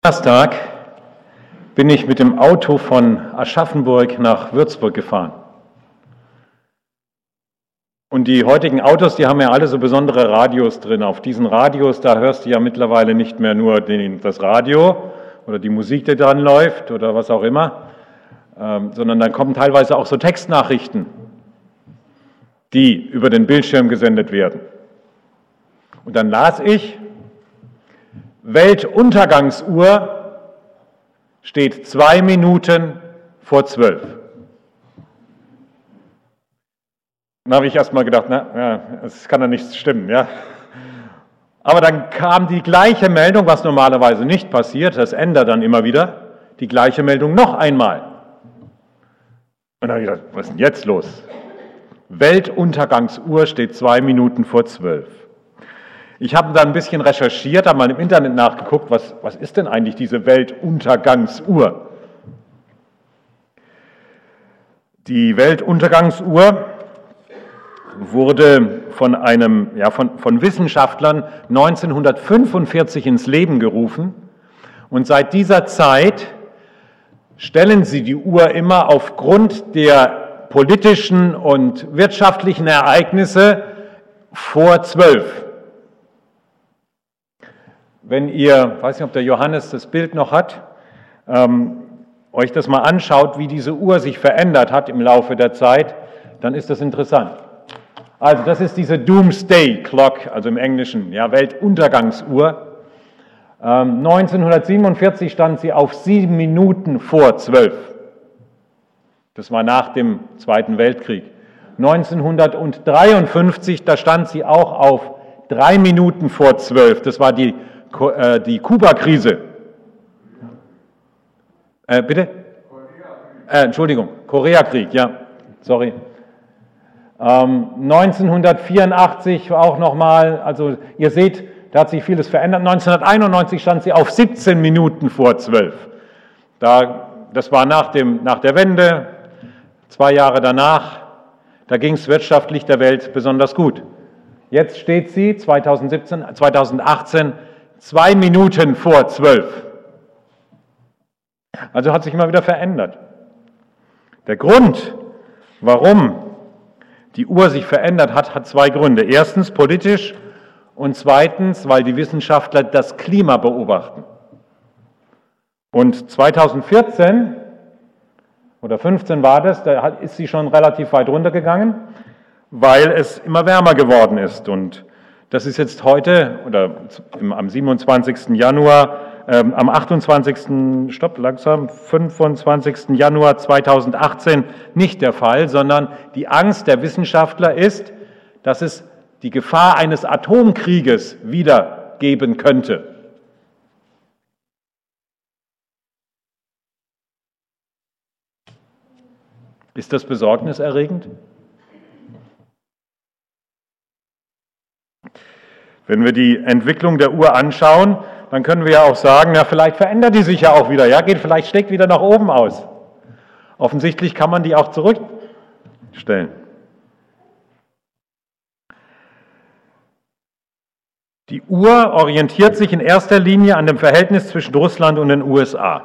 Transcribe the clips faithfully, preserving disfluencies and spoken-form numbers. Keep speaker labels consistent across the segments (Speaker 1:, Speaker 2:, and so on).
Speaker 1: Donnerstag bin ich mit dem Auto von Aschaffenburg nach Würzburg gefahren. Und die heutigen Autos, die haben ja alle so besondere Radios drin. Auf diesen Radios, da hörst du ja mittlerweile nicht mehr nur den, das Radio oder die Musik, die dran läuft oder was auch immer, ähm, sondern dann kommen teilweise auch so Textnachrichten, die über den Bildschirm gesendet werden. Und dann las ich, Weltuntergangsuhr steht zwei Minuten vor zwölf. Dann habe ich erst mal gedacht, na, ja, das kann ja nicht stimmen, ja. Aber dann kam die gleiche Meldung, was normalerweise nicht passiert, das ändert dann immer wieder, die gleiche Meldung noch einmal. Und dann habe ich gedacht, was ist denn jetzt los? Weltuntergangsuhr steht zwei Minuten vor zwölf. Ich habe dann ein bisschen recherchiert, habe mal im Internet nachgeguckt, was, was ist denn eigentlich diese Weltuntergangsuhr? Die Weltuntergangsuhr wurde von, einem, ja, von, von Wissenschaftlern neunzehnhundertfünfundvierzig ins Leben gerufen und seit dieser Zeit stellen sie die Uhr immer aufgrund der politischen und wirtschaftlichen Ereignisse vor zwölf. Wenn ihr, ich weiß nicht, ob der Johannes das Bild noch hat, ähm, euch das mal anschaut, wie diese Uhr sich verändert hat im Laufe der Zeit, dann ist das interessant. Also das ist diese Doomsday Clock, also im Englischen, ja, Weltuntergangsuhr. Ähm, neunzehnhundertsiebenundvierzig stand sie auf sieben Minuten vor zwölf. Das war nach dem Zweiten Weltkrieg. neunzehnhundertdreiundfünfzig, da stand sie auch auf drei Minuten vor zwölf. Das war die die Kuba-Krise. Äh, bitte? Äh, Entschuldigung, Koreakrieg, ja, sorry. Ähm, neunzehnhundertvierundachtzig auch nochmal, also ihr seht, da hat sich vieles verändert. neunzehnhunderteinundneunzig stand sie auf siebzehn Minuten vor zwölf. Da, das war nach, dem, nach der Wende, zwei Jahre danach, da ging es wirtschaftlich der Welt besonders gut. Jetzt steht sie zweitausendsiebzehn, zweitausendachtzehn Zwei Minuten vor zwölf. Also hat sich immer wieder verändert. Der Grund, warum die Uhr sich verändert hat, hat zwei Gründe. Erstens politisch und zweitens, weil die Wissenschaftler das Klima beobachten. Und zweitausendvierzehn oder fünfzehn war das, da ist sie schon relativ weit runtergegangen, weil es immer wärmer geworden ist. Und das ist jetzt heute oder am siebenundzwanzigsten Januar, ähm, am achtundzwanzigsten Stopp, langsam, fünfundzwanzigsten Januar zweitausendachtzehn nicht der Fall, sondern die Angst der Wissenschaftler ist, dass es die Gefahr eines Atomkrieges wieder geben könnte. Ist das besorgniserregend? Wenn wir die Entwicklung der Uhr anschauen, dann können wir ja auch sagen, ja, vielleicht verändert die sich ja auch wieder, ja, geht vielleicht schlägt wieder nach oben aus. Offensichtlich kann man die auch zurückstellen. Die Uhr orientiert sich in erster Linie an dem Verhältnis zwischen Russland und den U S A.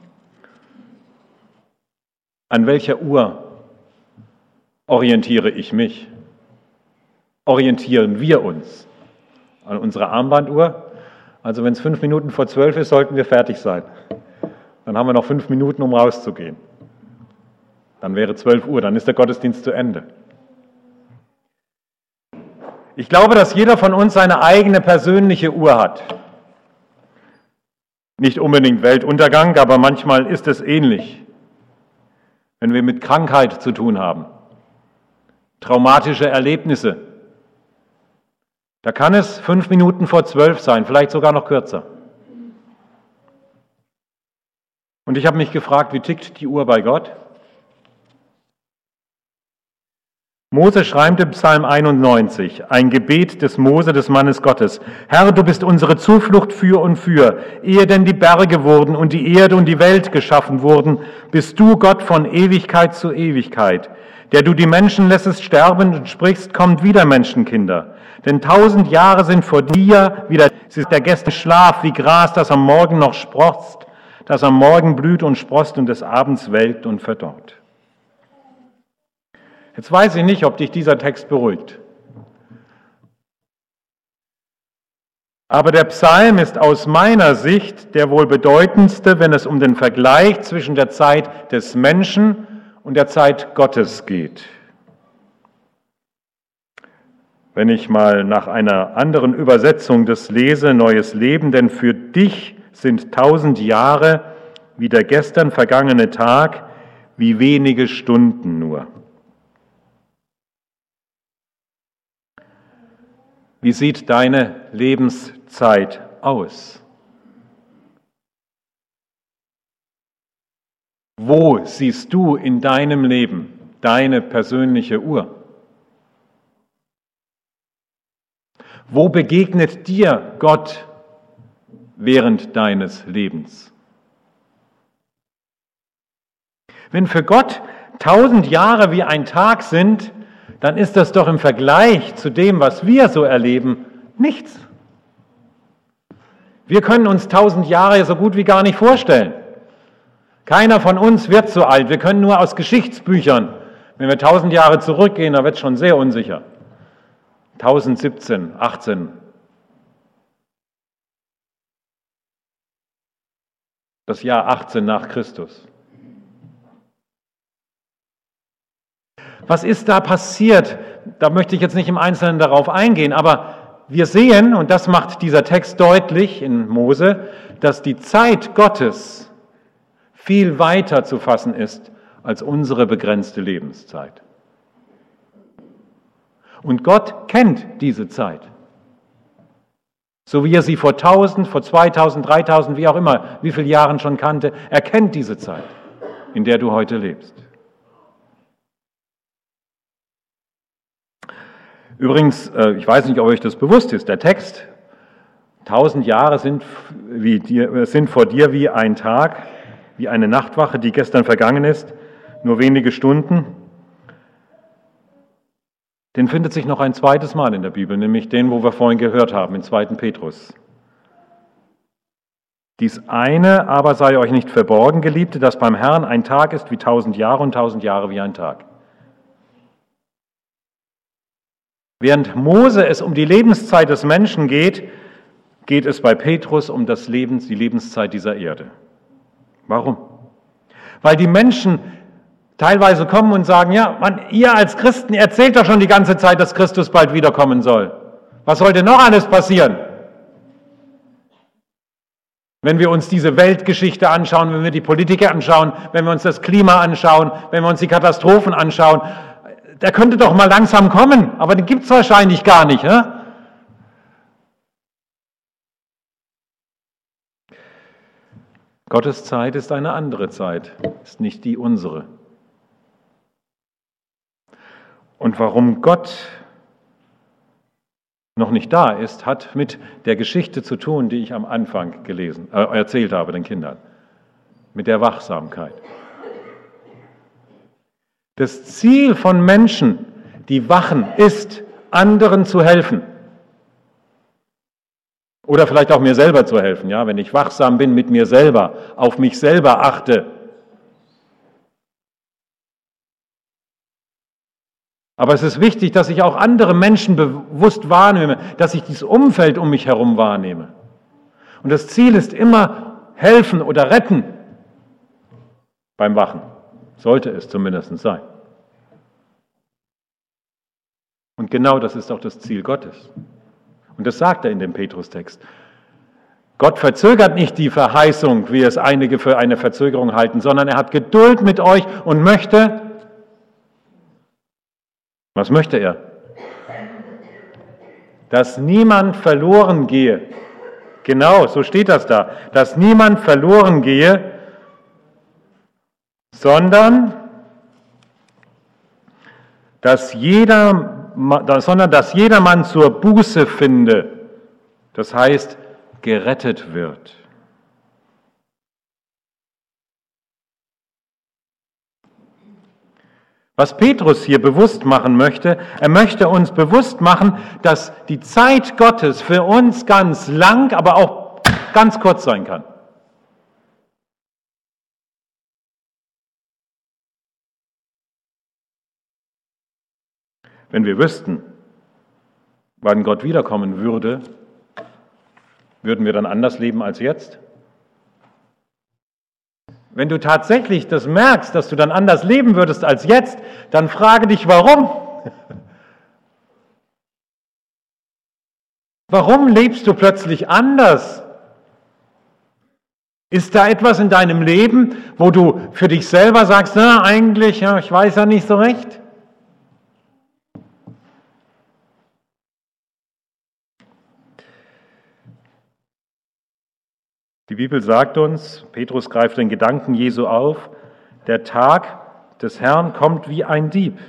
Speaker 1: An welcher Uhr orientiere ich mich? Orientieren wir uns? An unserer Armbanduhr. Also wenn es fünf Minuten vor zwölf ist, sollten wir fertig sein. Dann haben wir noch fünf Minuten, um rauszugehen. Dann wäre zwölf Uhr, dann ist der Gottesdienst zu Ende. Ich glaube, dass jeder von uns seine eigene persönliche Uhr hat. Nicht unbedingt Weltuntergang, aber manchmal ist es ähnlich. Wenn wir mit Krankheit zu tun haben, traumatische Erlebnisse, da kann es fünf Minuten vor zwölf sein, vielleicht sogar noch kürzer. Und ich habe mich gefragt, wie tickt die Uhr bei Gott? Mose schreibt im Psalm einundneunzig, ein Gebet des Mose, des Mannes Gottes. Herr, du bist unsere Zuflucht für und für. Ehe denn die Berge wurden und die Erde und die Welt geschaffen wurden, bist du Gott von Ewigkeit zu Ewigkeit. Der du die Menschen lässest sterben und sprichst, kommt wieder Menschenkinder. Denn tausend Jahre sind vor dir wie der, der Gäste Schlaf, wie Gras, das am Morgen noch sproßt, das am Morgen blüht und sproßt und des Abends welkt und verdorrt. Jetzt weiß ich nicht, ob dich dieser Text beruhigt. Aber der Psalm ist aus meiner Sicht der wohl bedeutendste, wenn es um den Vergleich zwischen der Zeit des Menschen und der Zeit Gottes geht. Wenn ich mal nach einer anderen Übersetzung des lese, Neues Leben, denn für dich sind tausend Jahre wie der gestern vergangene Tag, wie wenige Stunden nur. Wie sieht deine Lebenszeit aus? Wo siehst du in deinem Leben deine persönliche Uhr? Wo begegnet dir Gott während deines Lebens? Wenn für Gott tausend Jahre wie ein Tag sind, dann ist das doch im Vergleich zu dem, was wir so erleben, nichts. Wir können uns tausend Jahre so gut wie gar nicht vorstellen. Keiner von uns wird so alt. Wir können nur aus Geschichtsbüchern, wenn wir tausend Jahre zurückgehen, da wird es schon sehr unsicher. tausendsiebzehn, achtzehn. Das Jahr achtzehn nach Christus. Was ist da passiert? Da möchte ich jetzt nicht im Einzelnen darauf eingehen, aber wir sehen, und das macht dieser Text deutlich in Mose, dass die Zeit Gottes viel weiter zu fassen ist als unsere begrenzte Lebenszeit. Und Gott kennt diese Zeit. So wie er sie vor tausend, vor zweitausend, dreitausend, wie auch immer, wie viele Jahren schon kannte, er kennt diese Zeit, in der du heute lebst. Übrigens, ich weiß nicht, ob euch das bewusst ist, der Text, tausend Jahre sind, wie dir, sind vor dir wie ein Tag, wie eine Nachtwache, die gestern vergangen ist, nur wenige Stunden. Den findet sich noch ein zweites Mal in der Bibel, nämlich den, wo wir vorhin gehört haben, in zweiten Petrus. Dies eine aber sei euch nicht verborgen, Geliebte, dass beim Herrn ein Tag ist wie tausend Jahre und tausend Jahre wie ein Tag. Während Mose es um die Lebenszeit des Menschen geht, geht es bei Petrus um das Lebens, die Lebenszeit dieser Erde. Warum? Weil die Menschen teilweise kommen und sagen, ja, man, ihr als Christen erzählt doch schon die ganze Zeit, dass Christus bald wiederkommen soll. Was soll denn noch alles passieren? Wenn wir uns diese Weltgeschichte anschauen, wenn wir die Politiker anschauen, wenn wir uns das Klima anschauen, wenn wir uns die Katastrophen anschauen, der könnte doch mal langsam kommen, aber den gibt es wahrscheinlich gar nicht. Hä? Gottes Zeit ist eine andere Zeit, ist nicht die unsere. Und warum Gott noch nicht da ist, hat mit der Geschichte zu tun, die ich am Anfang gelesen, äh, erzählt habe den Kindern, mit der Wachsamkeit. Das Ziel von Menschen, die wachen, ist, anderen zu helfen. Oder vielleicht auch mir selber zu helfen, ja, wenn ich wachsam bin mit mir selber, auf mich selber achte. Aber es ist wichtig, dass ich auch andere Menschen bewusst wahrnehme, dass ich dieses Umfeld um mich herum wahrnehme. Und das Ziel ist immer helfen oder retten beim Wachen. Sollte es zumindest sein. Und genau das ist auch das Ziel Gottes. Und das sagt er in dem Petrus-Text. Gott verzögert nicht die Verheißung, wie es einige für eine Verzögerung halten, sondern er hat Geduld mit euch und möchte, was möchte er? Dass niemand verloren gehe. Genau, so steht das da. Dass niemand verloren gehe, sondern dass jeder, sondern dass jedermann zur Buße finde, das heißt, gerettet wird. Was Petrus hier bewusst machen möchte, er möchte uns bewusst machen, dass die Zeit Gottes für uns ganz lang, aber auch ganz kurz sein kann. Wenn wir wüssten, wann Gott wiederkommen würde, würden wir dann anders leben als jetzt? Wenn du tatsächlich das merkst, dass du dann anders leben würdest als jetzt, dann frage dich, warum? Warum lebst du plötzlich anders? Ist da etwas in deinem Leben, wo du für dich selber sagst, na eigentlich, ja, ich weiß ja nicht so recht? Die Bibel sagt uns, Petrus greift den Gedanken Jesu auf, der Tag des Herrn kommt wie ein Dieb.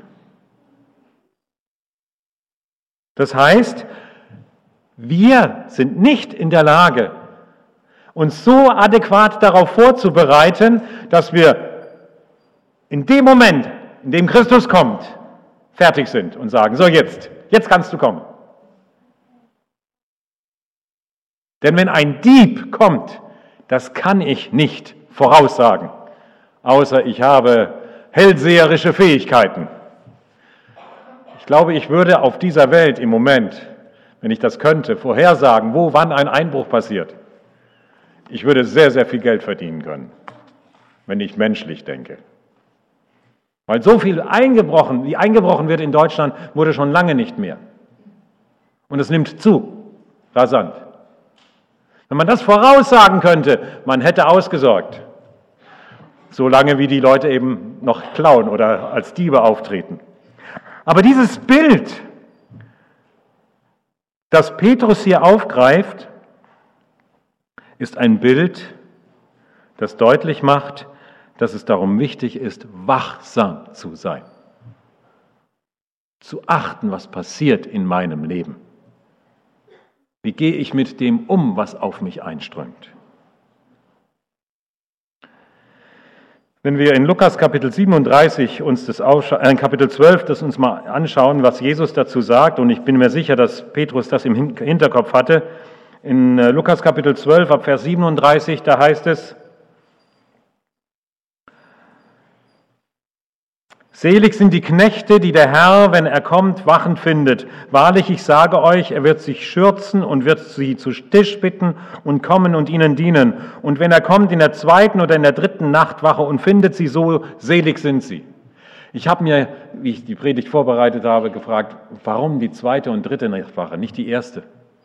Speaker 1: Das heißt, wir sind nicht in der Lage, uns so adäquat darauf vorzubereiten, dass wir in dem Moment, in dem Christus kommt, fertig sind und sagen, so jetzt, jetzt kannst du kommen. Denn wenn ein Dieb kommt, das kann ich nicht voraussagen, außer ich habe hellseherische Fähigkeiten. Ich glaube, ich würde auf dieser Welt im Moment, wenn ich das könnte, vorhersagen, wo, wann ein Einbruch passiert. Ich würde sehr, sehr viel Geld verdienen können, wenn ich menschlich denke. Weil so viel eingebrochen, wie eingebrochen wird in Deutschland, wurde schon lange nicht mehr. Und es nimmt zu, rasant. Wenn man das voraussagen könnte, man hätte ausgesorgt, solange wie die Leute eben noch klauen oder als Diebe auftreten. Aber dieses Bild, das Petrus hier aufgreift, ist ein Bild, das deutlich macht, dass es darum wichtig ist, wachsam zu sein, zu achten, was passiert in meinem Leben. Wie gehe ich mit dem um, was auf mich einströmt? Wenn wir in Lukas Kapitel siebenunddreißig uns das aufscha- äh, Kapitel zwölf das uns mal anschauen, was Jesus dazu sagt, und ich bin mir sicher, dass Petrus das im Hinterkopf hatte, in äh, Lukas Kapitel zwölf ab Vers siebenunddreißig, da heißt es: Selig sind die Knechte, die der Herr, wenn er kommt, wachend findet. Wahrlich, ich sage euch, er wird sich schürzen und wird sie zu Tisch bitten und kommen und ihnen dienen. Und wenn er kommt in der zweiten oder in der dritten Nachtwache und findet sie so, selig sind sie. Ich habe mir, wie ich die Predigt vorbereitet habe, gefragt, warum die zweite und dritte Nachtwache, nicht die erste?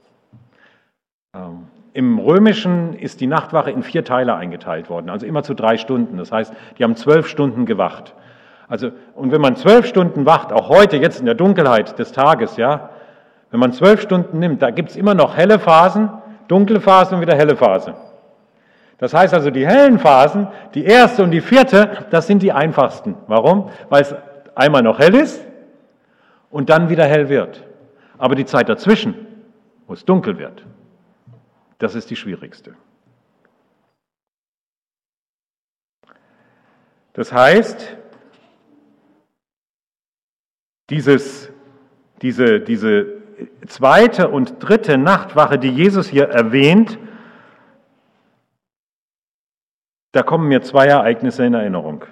Speaker 1: Ähm, Im Römischen ist die Nachtwache in vier Teile eingeteilt worden, also immer zu drei Stunden. Das heißt, die haben zwölf Stunden gewacht. Also, und wenn man zwölf Stunden wacht, auch heute, jetzt in der Dunkelheit des Tages, ja, wenn man zwölf Stunden nimmt, da gibt es immer noch helle Phasen, dunkle Phasen und wieder helle Phase. Das heißt also, die hellen Phasen, die erste und die vierte, das sind die einfachsten. Warum? Weil es einmal noch hell ist und dann wieder hell wird. Aber die Zeit dazwischen, wo es dunkel wird, das ist die schwierigste. Das heißt, Dieses, diese, diese zweite und dritte Nachtwache, die Jesus hier erwähnt, da kommen mir zwei Ereignisse in Erinnerung.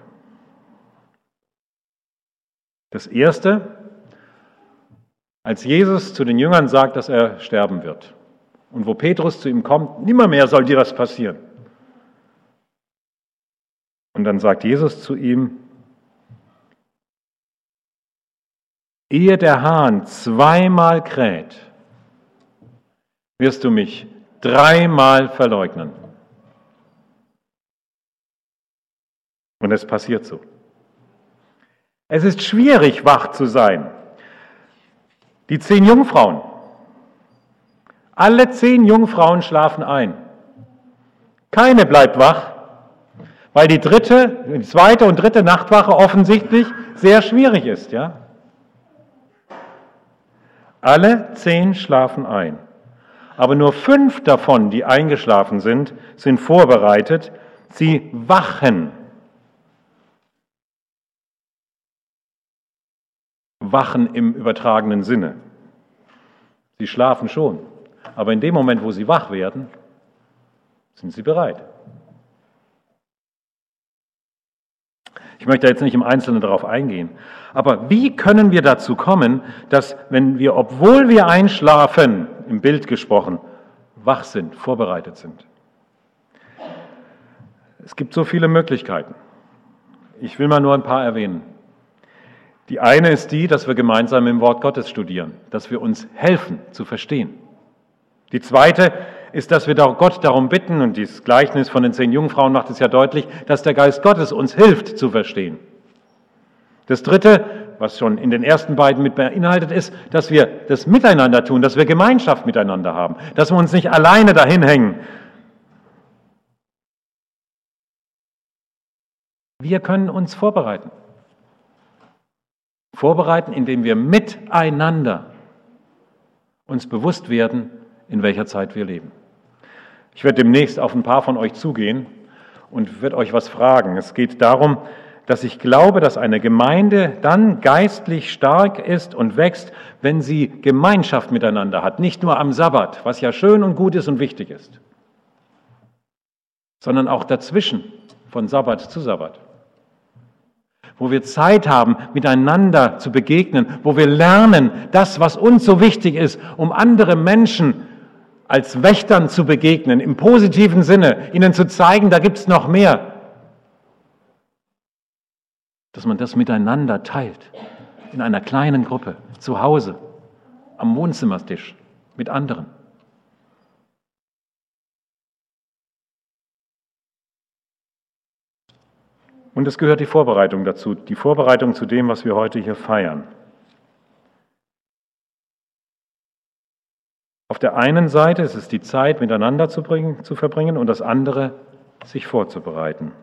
Speaker 1: Das erste, als Jesus zu den Jüngern sagt, dass er sterben wird. Und wo Petrus zu ihm kommt, nimmermehr soll dir das passieren. Und dann sagt Jesus zu ihm: Ehe der Hahn zweimal kräht, wirst du mich dreimal verleugnen. Und es passiert so. Es ist schwierig, wach zu sein. Die zehn Jungfrauen, alle zehn Jungfrauen schlafen ein. Keine bleibt wach, weil die dritte, die zweite und dritte Nachtwache offensichtlich sehr schwierig ist, ja? Alle zehn schlafen ein. Aber nur fünf davon, die eingeschlafen sind, sind vorbereitet. Sie wachen. wachen im übertragenen Sinne. Sie schlafen schon, aber in dem Moment, wo sie wach werden, sind sie bereit. Ich möchte jetzt nicht im Einzelnen darauf eingehen, aber wie können wir dazu kommen, dass, wenn wir, obwohl wir einschlafen, im Bild gesprochen, wach sind, vorbereitet sind? Es gibt so viele Möglichkeiten. Ich will mal nur ein paar erwähnen. Die eine ist die, dass wir gemeinsam im Wort Gottes studieren, dass wir uns helfen zu verstehen. Die zweite ist, dass wir Gott darum bitten, und dieses Gleichnis von den zehn Jungfrauen macht es ja deutlich, dass der Geist Gottes uns hilft zu verstehen. Das dritte, was schon in den ersten beiden mit beinhaltet ist, dass wir das miteinander tun, dass wir Gemeinschaft miteinander haben, dass wir uns nicht alleine dahin hängen. Wir können uns vorbereiten. Vorbereiten, indem wir miteinander uns bewusst werden, in welcher Zeit wir leben. Ich werde demnächst auf ein paar von euch zugehen und werde euch was fragen. Es geht darum, dass ich glaube, dass eine Gemeinde dann geistlich stark ist und wächst, wenn sie Gemeinschaft miteinander hat. Nicht nur am Sabbat, was ja schön und gut ist und wichtig ist, sondern auch dazwischen, von Sabbat zu Sabbat. Wo wir Zeit haben, miteinander zu begegnen, wo wir lernen, das, was uns so wichtig ist, um andere Menschen als Wächtern zu begegnen, im positiven Sinne, ihnen zu zeigen, da gibt es noch mehr. Dass man das miteinander teilt, in einer kleinen Gruppe, zu Hause, am Wohnzimmertisch, mit anderen. Und es gehört die Vorbereitung dazu, die Vorbereitung zu dem, was wir heute hier feiern. Auf der einen Seite ist es die Zeit, miteinander zu, bringen, zu verbringen, und das andere, sich vorzubereiten.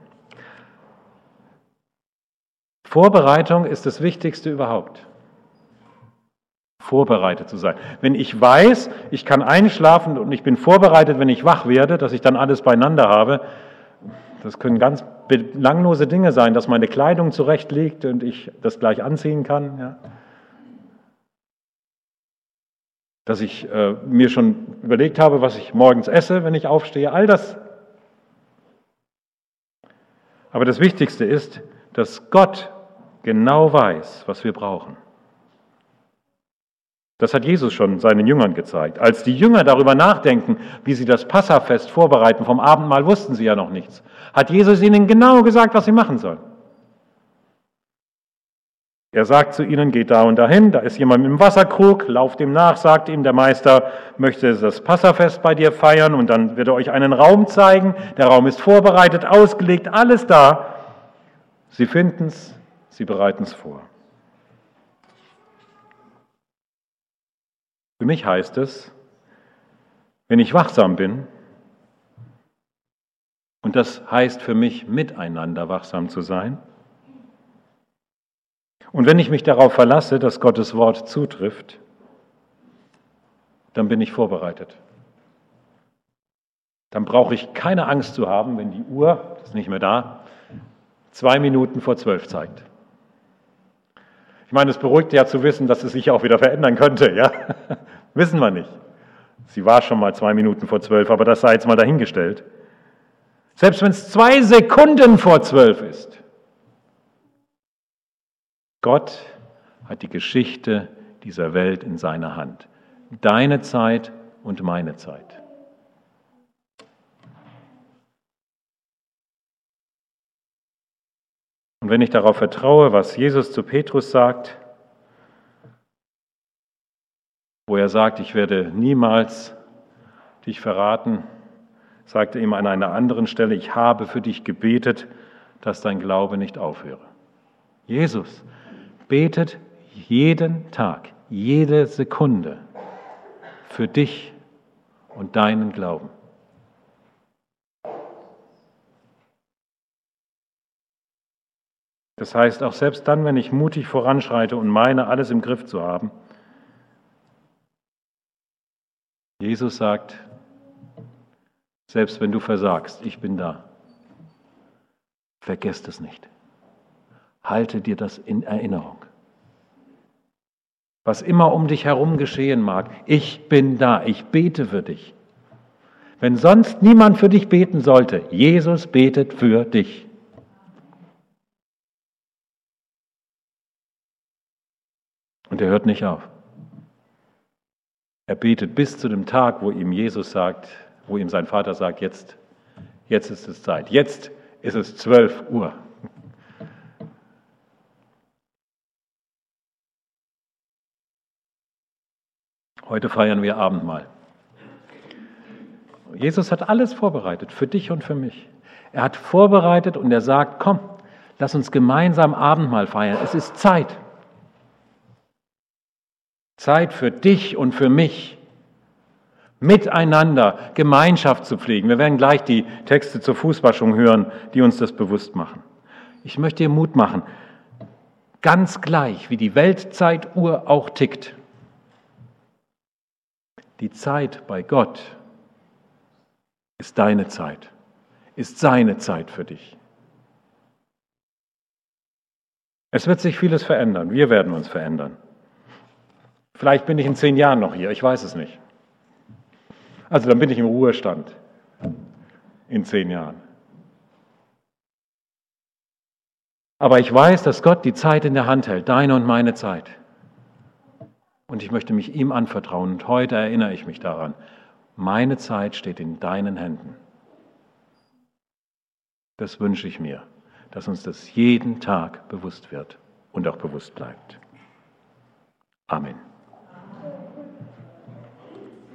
Speaker 1: Vorbereitung ist das Wichtigste überhaupt. Vorbereitet zu sein. Wenn ich weiß, ich kann einschlafen und ich bin vorbereitet, wenn ich wach werde, dass ich dann alles beieinander habe, das können ganz belanglose Dinge sein, dass meine Kleidung zurecht liegt und ich das gleich anziehen kann. Ja. Dass ich äh, mir schon überlegt habe, was ich morgens esse, wenn ich aufstehe. All das. Aber das Wichtigste ist, dass Gott genau weiß, was wir brauchen. Das hat Jesus schon seinen Jüngern gezeigt. Als die Jünger darüber nachdenken, wie sie das Passafest vorbereiten, vom Abendmahl wussten sie ja noch nichts, hat Jesus ihnen genau gesagt, was sie machen sollen. Er sagt zu ihnen, geht da und dahin, da ist jemand mit dem Wasserkrug, lauft ihm nach, sagt ihm, der Meister möchte das Passafest bei dir feiern, und dann wird er euch einen Raum zeigen. Der Raum ist vorbereitet, ausgelegt, alles da. Sie finden es, sie bereiten es vor. Für mich heißt es, wenn ich wachsam bin, und das heißt für mich, miteinander wachsam zu sein, und wenn ich mich darauf verlasse, dass Gottes Wort zutrifft, dann bin ich vorbereitet. Dann brauche ich keine Angst zu haben, wenn die Uhr, das ist nicht mehr da, zwei Minuten vor zwölf zeigt. Ich meine, es beruhigt ja zu wissen, dass es sich auch wieder verändern könnte. Ja? Wissen wir nicht. Sie war schon mal zwei Minuten vor zwölf, aber das sei jetzt mal dahingestellt. Selbst wenn es zwei Sekunden vor zwölf ist. Gott hat die Geschichte dieser Welt in seiner Hand. Deine Zeit und meine Zeit. Und wenn ich darauf vertraue, was Jesus zu Petrus sagt, wo er sagt, ich werde niemals dich verraten, sagt er ihm an einer anderen Stelle, ich habe für dich gebetet, dass dein Glaube nicht aufhöre. Jesus betet jeden Tag, jede Sekunde für dich und deinen Glauben. Das heißt, auch selbst dann, wenn ich mutig voranschreite und meine, alles im Griff zu haben, Jesus sagt, selbst wenn du versagst, ich bin da. Vergesst es nicht. Halte dir das in Erinnerung. was immer um dich herum geschehen mag. Ich bin da, ich bete für dich. Wenn sonst niemand für dich beten sollte, Jesus betet für dich. Und er hört nicht auf. Er betet bis zu dem Tag, wo ihm Jesus sagt, wo ihm sein Vater sagt, jetzt, jetzt ist es Zeit, jetzt ist es zwölf Uhr. Heute feiern wir Abendmahl. Jesus hat alles vorbereitet, für dich und für mich. Er hat vorbereitet und er sagt, komm, lass uns gemeinsam Abendmahl feiern. Es ist Zeit. Zeit für dich und für mich. Miteinander Gemeinschaft zu pflegen. Wir werden gleich die Texte zur Fußwaschung hören, die uns das bewusst machen. Ich möchte dir Mut machen, ganz gleich, wie die Weltzeituhr auch tickt. Die Zeit bei Gott ist deine Zeit, ist seine Zeit für dich. Es wird sich vieles verändern, wir werden uns verändern. Vielleicht bin ich in zehn Jahren noch hier, ich weiß es nicht. Also dann bin ich im Ruhestand in zehn Jahren. Aber ich weiß, dass Gott die Zeit in der Hand hält, deine und meine Zeit. Und ich möchte mich ihm anvertrauen. Und heute erinnere ich mich daran, meine Zeit steht in deinen Händen. Das wünsche ich mir, dass uns das jeden Tag bewusst wird und auch bewusst bleibt. Amen.